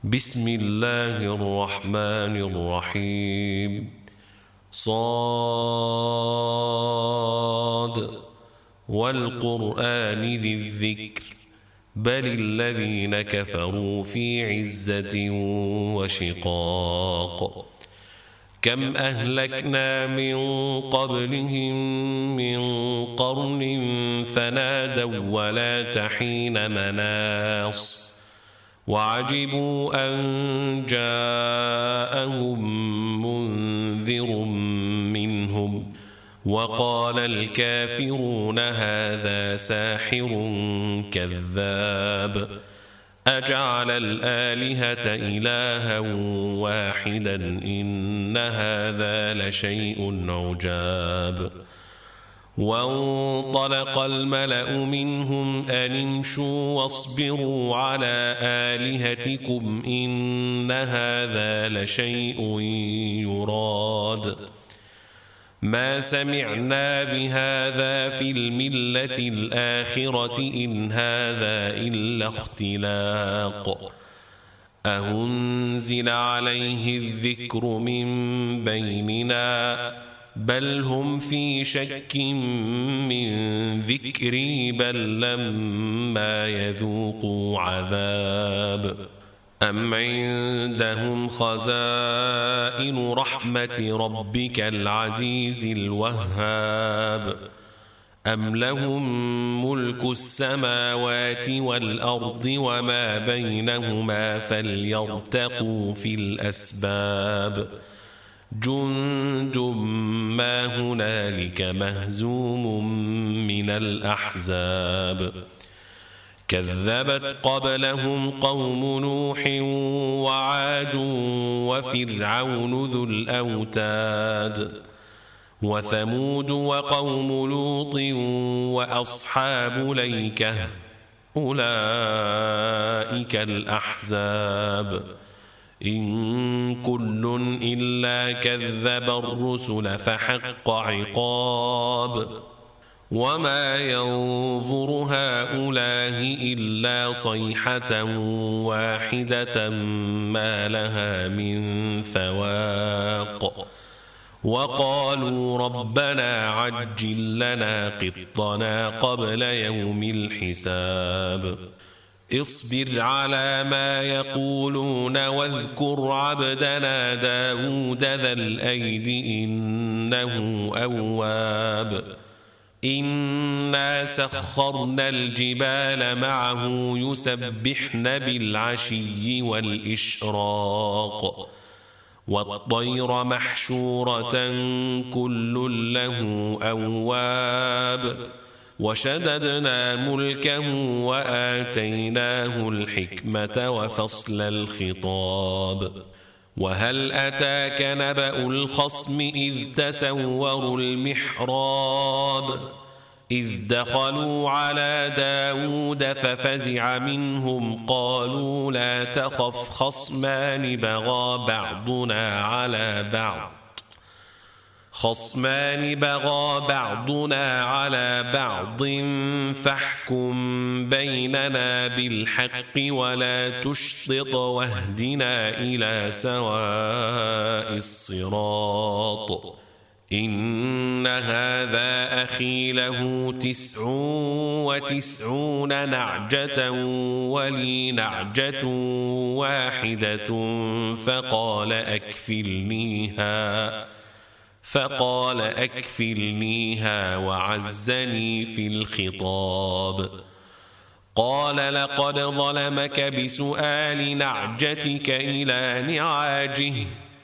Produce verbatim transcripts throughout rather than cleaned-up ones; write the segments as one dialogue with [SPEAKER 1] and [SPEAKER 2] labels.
[SPEAKER 1] بسم الله الرحمن الرحيم. صاد والقرآن ذي الذكر بل الذين كفروا في عزة وشقاق. كم أهلكنا من قبلهم من قرن فنادوا ولا تحين مناص وعجبوا أن جاءهم منذر منهم وقال الكافرون هذا ساحر كذاب أجعل الآلهة إلها واحدا إن هذا لشيء عجاب. وانطلق الملأ منهم أن امشوا واصبروا على آلهتكم إن هذا لشيء يراد ما سمعنا بهذا في الملة الآخرة إن هذا إلا اختلاق أأنزل عليه الذكر من بيننا بل هم في شك من ذكري بل لما يذوقوا عذاب أم عندهم خزائن رحمة ربك العزيز الوهاب أم لهم ملك السماوات والأرض وما بينهما فليرتقوا في الأسباب جند ما هنالك مهزوم من الأحزاب كذبت قبلهم قوم نوح وعاد وفرعون ذو الأوتاد وثمود وقوم لوط وأصحاب ليكة أولئك الأحزاب إن كل إلا كذب الرسل فحق عقاب وما ينظر هؤلاء إلا صيحة واحدة ما لها من فواق وقالوا ربنا عجل لنا قطنا قبل يوم الحساب اصبر على ما يقولون واذكر عبدنا داود ذا الأيد إنه أواب إنا سخرنا الجبال معه يسبحن بالعشي والإشراق والطير محشورة كل له أواب وشددنا ملكه وآتيناه الحكمة وفصل الخطاب وهل أتاك نبأ الخصم إذ تسوروا المحراب إذ دخلوا على داود ففزع منهم قالوا لا تخف خصمان بغى بعضنا على بعض خصمان بغى بعضنا على بعض فاحكم بيننا بالحق ولا تشطط واهدنا إلى سواء الصراط إن هذا أخي له تسع وتسعون نعجة ولي نعجة واحدة فقال أكفلنيها فقال أكفلنيها وعزني في الخطاب قال لقد ظلمك بسؤال نعجتك إلى نعاجه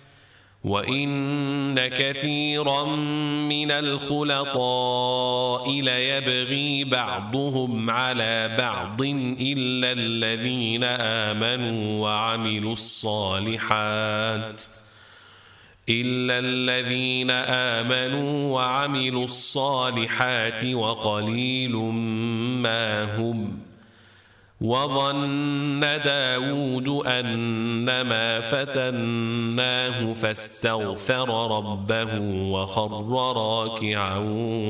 [SPEAKER 1] وإن كثيرا من الخلطاء ليبغي بعضهم على بعض إلا الذين آمنوا وعملوا الصالحات إلا الذين آمنوا وعملوا الصالحات وقليل ما هم وظن داود أنما فتناه فاستغفر ربه وخر راكعا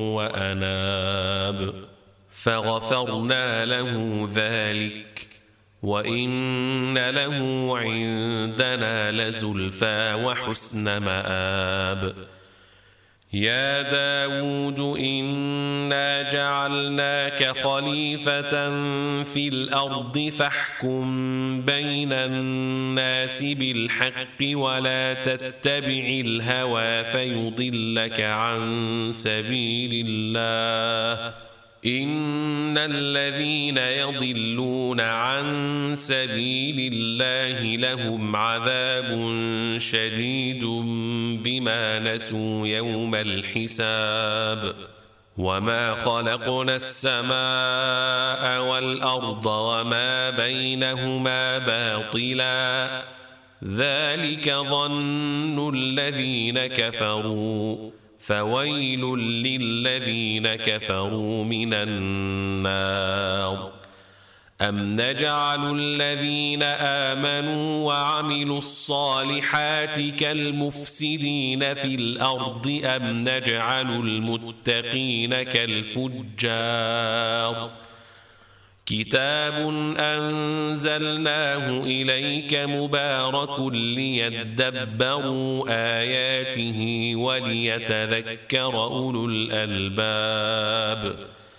[SPEAKER 1] وأناب فغفرنا له ذلك وإن له عندنا لزلفى وحسن مآب يا داود إنا جعلناك خليفة في الأرض فاحكم بين الناس بالحق ولا تتبع الهوى فيضلك عن سبيل الله إن الذين يضلون عن سبيل الله لهم عذاب شديد بما نسوا يوم الحساب وما خلقنا السماء والأرض وما بينهما باطلا ذلك ظن الذين كفروا فويل للذين كفروا من النار أم نجعل الذين آمنوا وعملوا الصالحات كالمفسدين في الأرض أم نجعل المتقين كالفجار كتاب أنزلناه إليك مبارك ليدبروا آياته وليتذكر أولو الألباب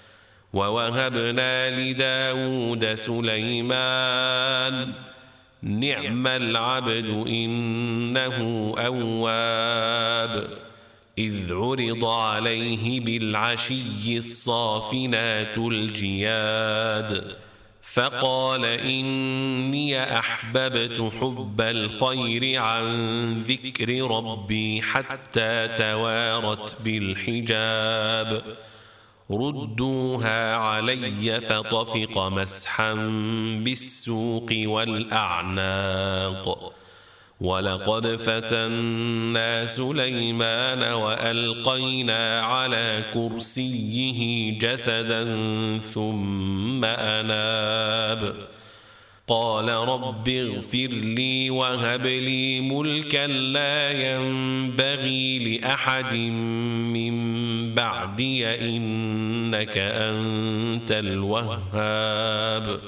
[SPEAKER 1] ووهبنا لداود سليمان نعم العبد إنه أواب إذ عرض عليه بالعشي الصافنات الجياد فقال إني أحببت حب الخير عن ذكر ربي حتى توارت بالحجاب ردوها علي فطفق مسحا بالسوق والأعناق ولقد فتنا سليمان وألقينا على كرسيه جسدا ثم أناب قال رب اغفر لي وهب لي ملكا لا ينبغي لأحد من بعدي إنك أنت الوهاب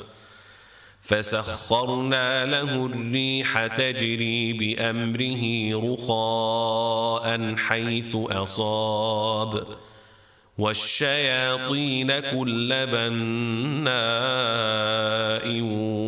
[SPEAKER 1] فسخرنا له الريح تجري بأمره رخاء حيث أصاب والشياطين كل بناء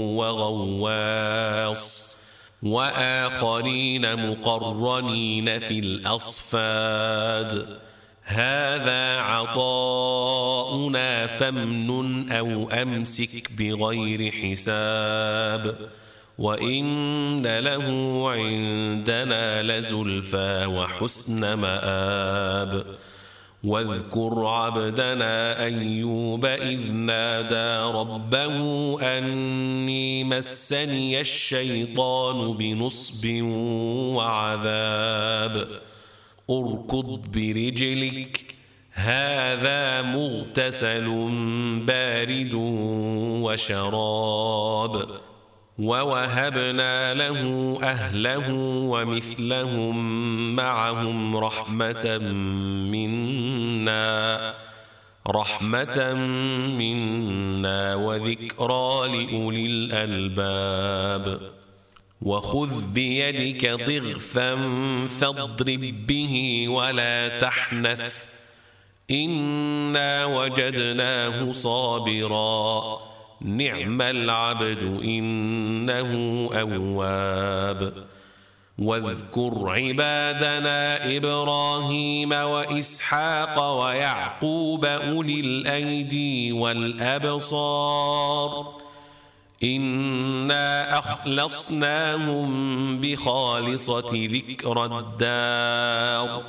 [SPEAKER 1] وغواص وآخرين مقرنين في الأصفاد هذا عطاؤنا فامنن أو أمسك بغير حساب وإن له عندنا لزلفى وحسن مآب واذكر عبدنا أيوب إذ نادى ربه أني مسني الشيطان بنصب وعذاب اركض برجلك هذا مغتسل بارد وشراب ووهبنا له أهله ومثلهم معهم رحمة منا رحمة منا وذكرى لأولي الألباب وخذ بيدك ضغثا فاضرب به ولا تحنث إنا وجدناه صابرا نعم العبد إنه أواب واذكر عبادنا إبراهيم وإسحاق ويعقوب أولي الأيدي والأبصار إنا أخلصناهم بخالصة ذكر الدار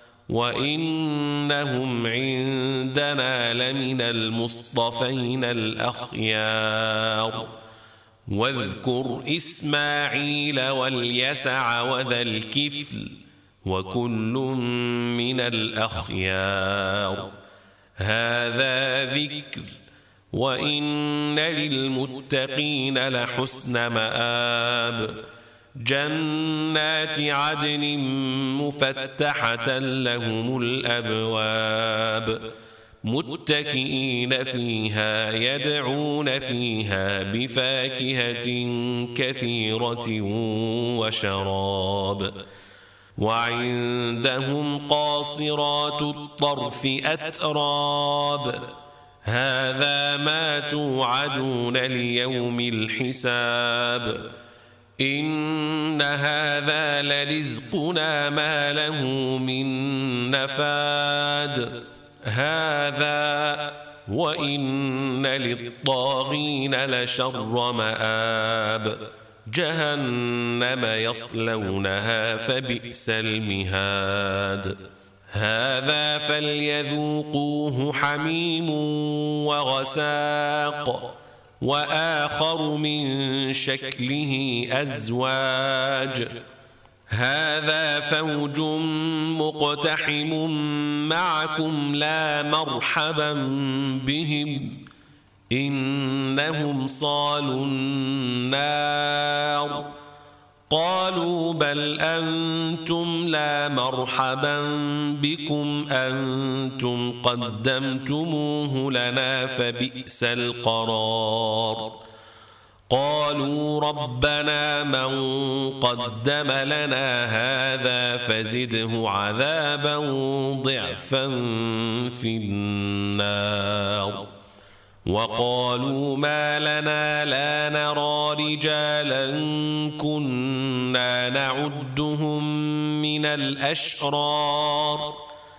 [SPEAKER 1] وإنهم عندنا لمن المصطفين الأخيار واذكر إسماعيل واليسع وذا الكفل وكل من الأخيار هذا ذكر وإن للمتقين لحسن مآب جنات عدن مفتحة لهم الأبواب متكئين فيها يدعون فيها بفاكهة كثيرة وشراب وعندهم قاصرات الطرف أتراب هذا ما توعدون ليوم الحساب إن هذا لرزقنا ما له من نفاد هذا وإن للطاغين لشر مآب جهنم يصلونها فبئس المهاد هذا فليذوقوه حميم وغساق وآخر من شكله أزواج هذا فوج مقتحم معكم لا مرحبا بهم إنهم صالوا النار قالوا بل أنتم لا مرحبا بكم أنتم قدمتموه لنا فبئس القرار قالوا ربنا من قدم لنا هذا فزده عذابا ضعفا في النار وقالوا ما لنا لا نرى رجالا كنا نعدهم من الأشرار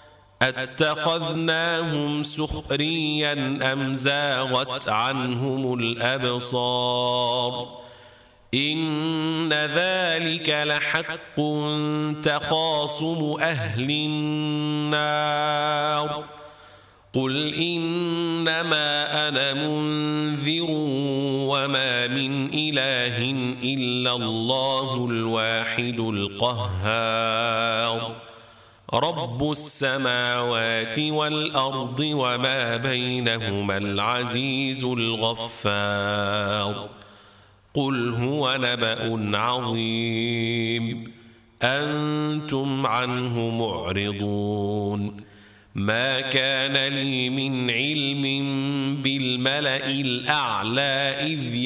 [SPEAKER 1] أتخذناهم سخريا أم زاغت عنهم الأبصار إن ذلك لحق تخاصم أهل النار قل إنما أنا منذر وما من إله إلا الله الواحد القهار رب السماوات والأرض وما بينهما العزيز الغفار قل هو نبأ عظيم أنتم عنه معرضون ما كان لي من علم بالملأ الأعلى إذ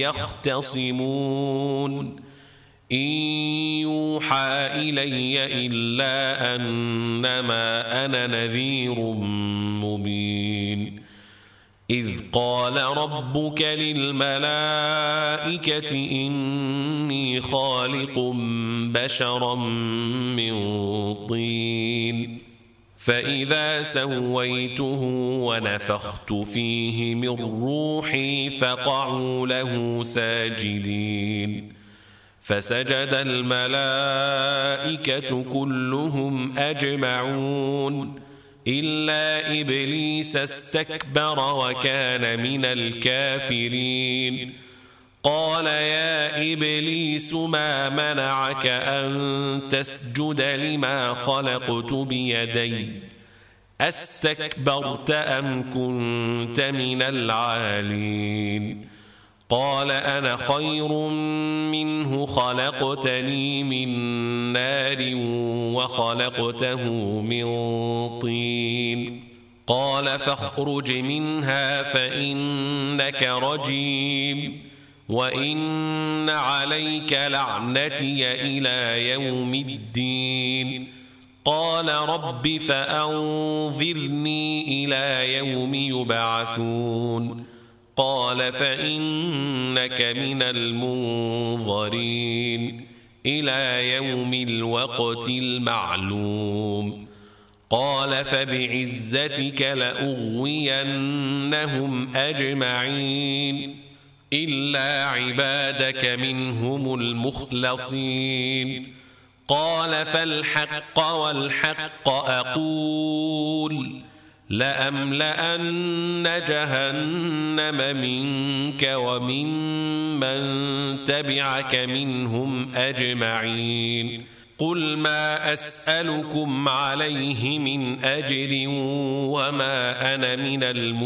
[SPEAKER 1] يختصمون إن يوحى إلي إلا أنما أنا نذير مبين إذ قال ربك للملائكة إني خالق بشرا من طين فإذا سويته ونفخت فيه من روحي فقعوا له ساجدين فسجد الملائكة كلهم أجمعون إلا إبليس استكبر وكان من الكافرين قال يا إبليس ما منعك أن تسجد لما خلقت بيدي أستكبرت أم كنت من العالين قال أنا خير منه خلقتني من نار وخلقته من طين قال فاخرج منها فإنك رجيم وإن عليك لعنتي إلى يوم الدين قال رب فأنظرني إلى يوم يبعثون قال فإنك من المنظرين إلى يوم الوقت المعلوم قال فبعزتك لأغوينهم أجمعين إلا عبادك منهم المخلصين قال فالحق والحق أقول لأملأن جهنم منك ومن من تبعك منهم أجمعين قل ما أسألكم عليه من أجر وما أنا من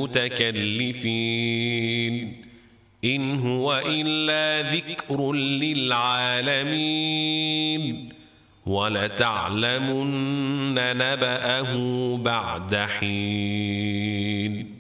[SPEAKER 1] المتكلفين إن هو إلا ذكر للعالمين ولتعلمن نبأه بعد حين.